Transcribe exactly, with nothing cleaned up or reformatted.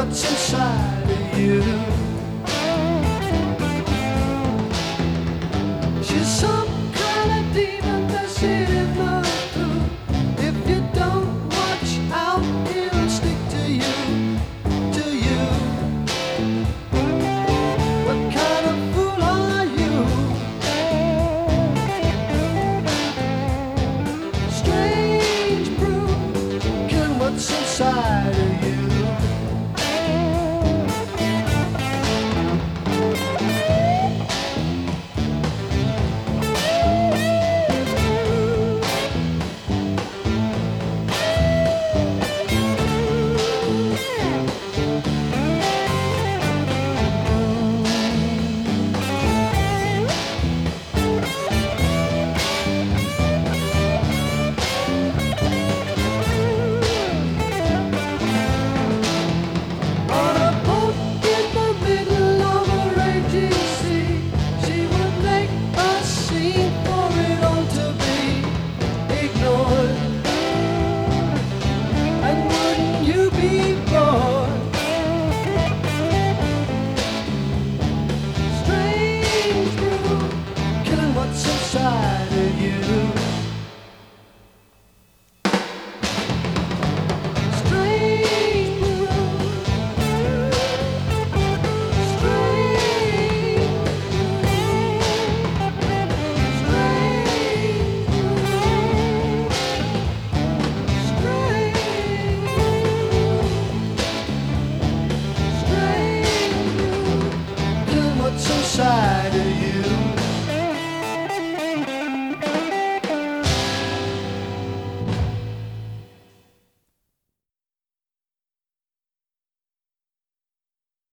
what's inside of you. She's some kind of demon that's in the through. If you don't watch out, it'll stick to you, to you. What kind of fool are you? Strange brew, killing what's inside of you. Inside of you. Strange brew, strange, strange brew, strange, strange brew, killing what's inside of you.